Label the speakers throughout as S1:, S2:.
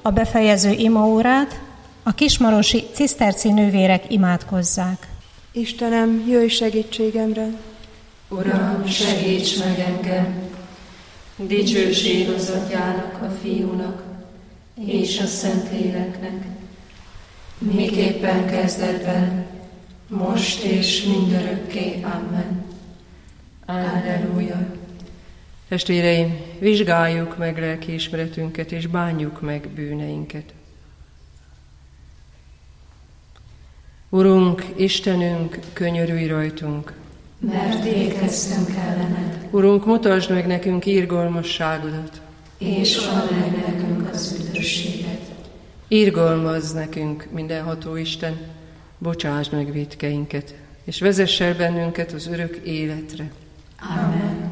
S1: a befejező imaórát a kismarosi ciszterci nővérek imádkozzák.
S2: Istenem, jöjj segítségemre!
S3: Uram, segíts meg engem! Dicsőség az Atyának, a Fiúnak és a Szentléleknek, miképpen kezdetben, most és mindörökké. Amen. Alleluja.
S4: Testvéreim, vizsgáljuk meg lelkiismeretünket, és bánjuk meg bűneinket. Urunk, Istenünk, könyörülj rajtunk!
S3: Mert ékeztünk ellened.
S4: Urunk, mutasd meg nekünk irgalmasságodat,
S3: és add meg nekünk az üdvösséget.
S4: Irgalmazz nekünk, mindenható Isten, bocsásd meg vétkeinket, és vezess el bennünket az örök életre.
S3: Amen.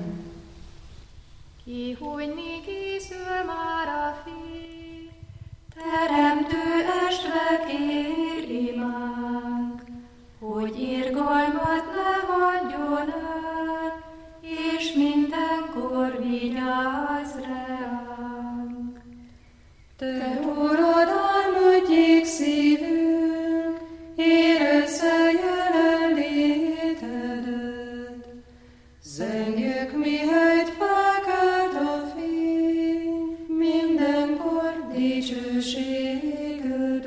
S5: Kihújni készül már a fény, teremtő estre kér imánk, hogy irgalmat ne hagyjon el, és mindenkor vigyázz ránk. Te uradalmadjék szívünk, érezze jelenlétedet, zengjük mihelyt felkelt a fény, mindenkor dicsőségödet.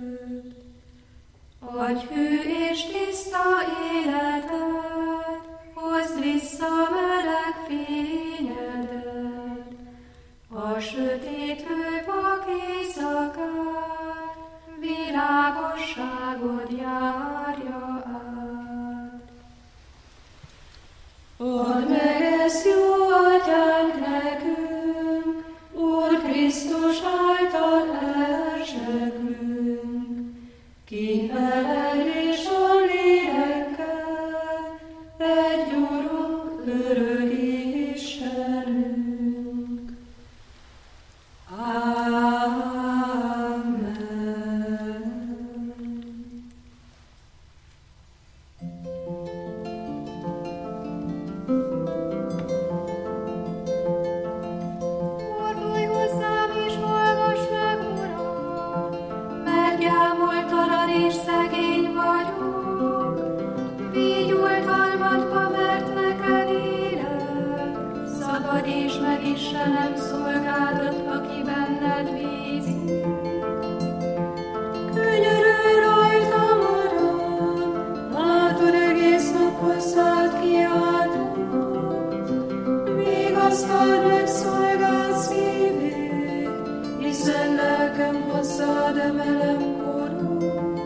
S5: Adj hű és tiszta életet, hozd vissza meleg fényedet, a sötétlő vak éjszakát, világosságod járja át. Add meg ezt, jó Atyánk, nekünk, Úr Krisztus által elseglünk, ki veled és a lélekkel, egy Urunk, örök Istenünk. Amen. Fordulj hozzám és hallgass meg, Uram, mert gyámoltalan és szegény vagyok. Vigy oltalmadba, mert neked élek, szabadíts meg Istenem szolgádat, aki benned bízik. Könyörülj rajtam, Uram, látod egész nap hozzád kiáltott. Vigasztald meg szolgád szívét, hiszen lelkem hozzád emelem korod.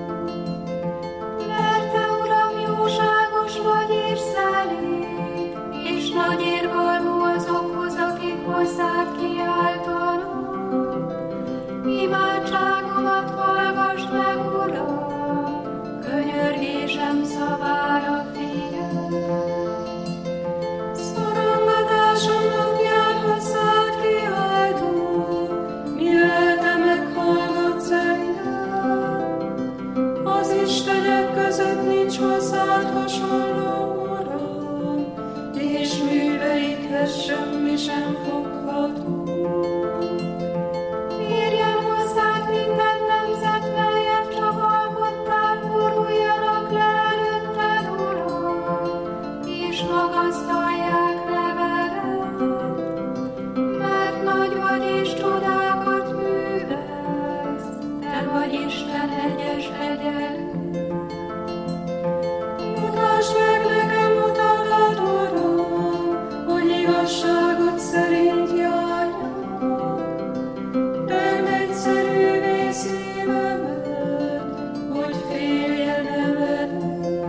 S5: Mert te, Uram, jóságos vagy és szelíd, és nagy irgalmú azokhoz, akik hozzád kiáltanak. Imádságomat hallgass meg, Uram, könyörgésem szavára figyelj. Szorongatásom napján hozzád kiáltok, mi lelke meghallgatsz engem. Az istenek között nincs hozzád hasonló, Uram, és műveidhez semmi sem fogható. Érjen hozzád minden nemzet, melyet csak alkottál, boruljanak le előtted, Uram, és magasztalják nevedet, mert nagy vagy és csodákat művelsz, te vagy Isten egyes egyenlő. Mutasd meg nekem utadat, Uram, hogy igazságot szerint járjak. Tedd egyszerűvé szívemet, hogy féljen nevedet.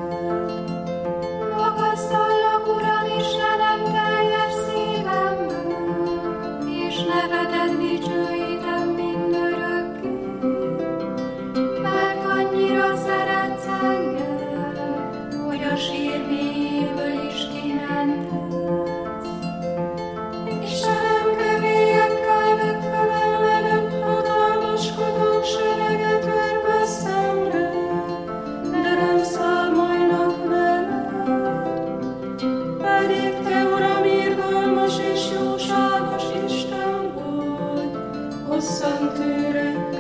S5: Magasztallak, Uram, Istenem, teljes szívemből, és nevedet dicsőítem mindörökké. Mert annyira szeretsz engem, hogy a sírmélyéből is kimentetsz. Istenem, kevélyekkel megfelelnem, hatalmaskodók sereget örve szemre, de nem számolnak veled. Pedig te, Uram, irgalmas és jóságos Isten vagy, hosszan tűrő,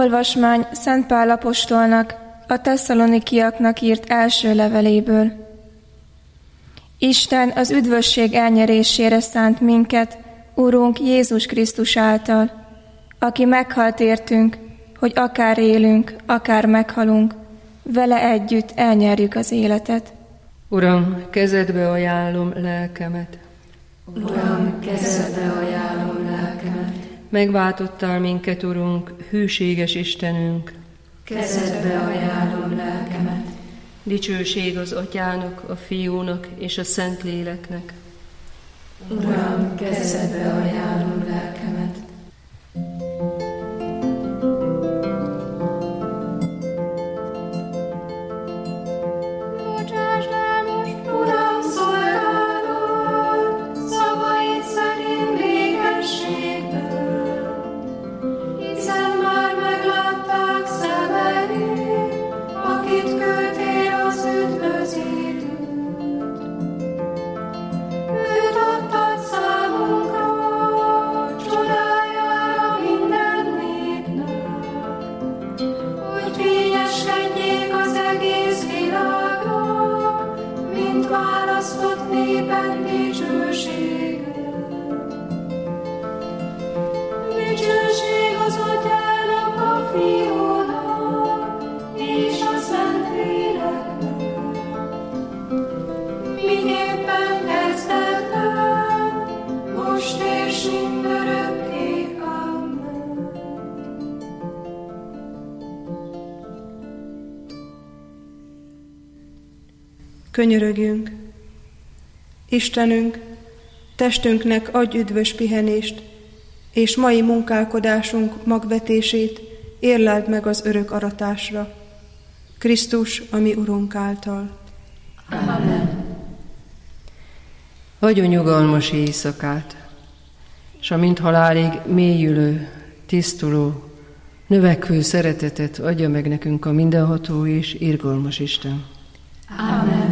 S6: Olvasmány Szent Pál apostolnak a tesszalonikiaknak írt első leveléből. Isten az üdvösség elnyerésére szánt minket, Urunk Jézus Krisztus által, aki meghalt értünk, hogy akár élünk, akár meghalunk, vele együtt elnyerjük az életet.
S4: Uram, kezedbe ajánlom lelkemet.
S3: Uram, kezedbe ajánlom lelkemet.
S4: Megváltottál minket, Urunk, hűséges Istenünk.
S3: Kezedbe ajánlom lelkemet.
S4: Dicsőség az Atyának, a Fiúnak és a Szentléleknek.
S3: Uram, kezedbe ajánlom lelkemet.
S5: Bocsásd el most, Uram, szolgálod, szavaid szerint békességből, hiszen már meglátták szemeid, akit küldtél az üdvözítőt. Őt adtad számunkra, csodájára minden népnek, hogy fényeskedjék az egész világnak, mint választott néped dicsősége. Dicsőség az Atyának, a Fiúnak és a Szentléleknek, miképpen kezdetben, most és mindörökké. Amen.
S2: Könyörögjünk! Istenünk, testünknek adj üdvös pihenést, és mai munkálkodásunk magvetését érleld meg az örök aratásra. Krisztus, a mi Urunk által.
S3: Amen.
S4: Adjon nyugalmas éjszakát, s amint halálig mélyülő, tisztuló, növekvő szeretetet adja meg nekünk a mindenható és irgalmas Isten.
S3: Amen.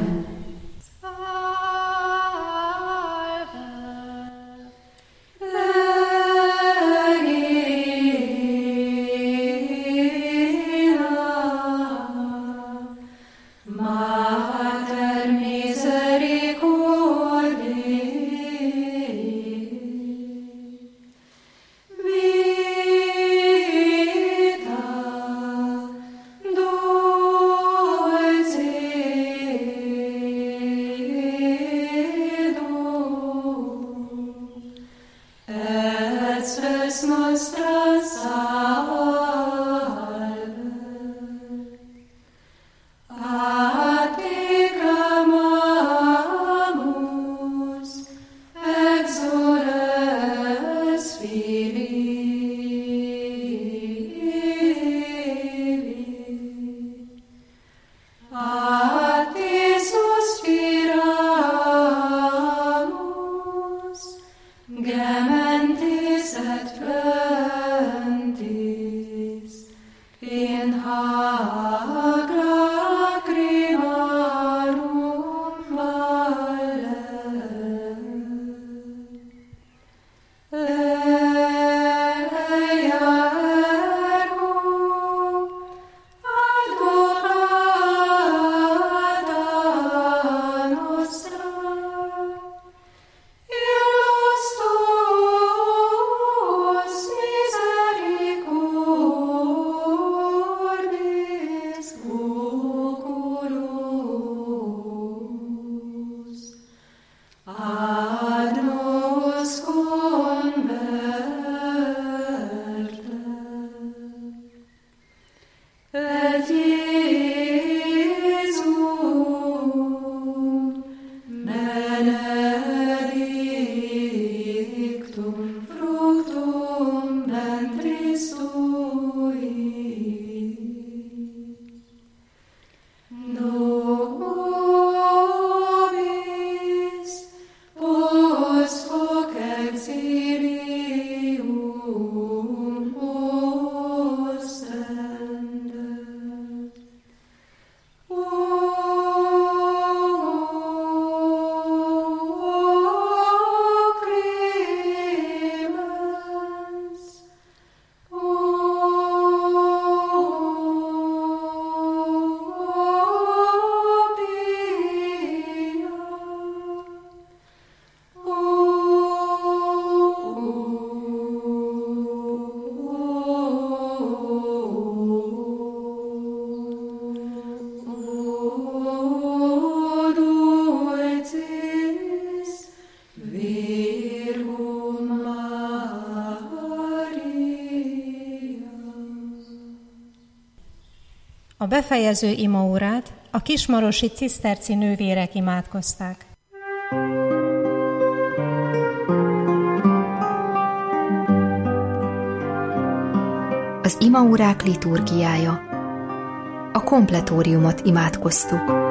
S5: Dulce
S1: A befejező imaórát a kismarosi ciszterci nővérek imádkozták.
S7: Az imaórák liturgiája. A kompletóriumot imádkoztuk.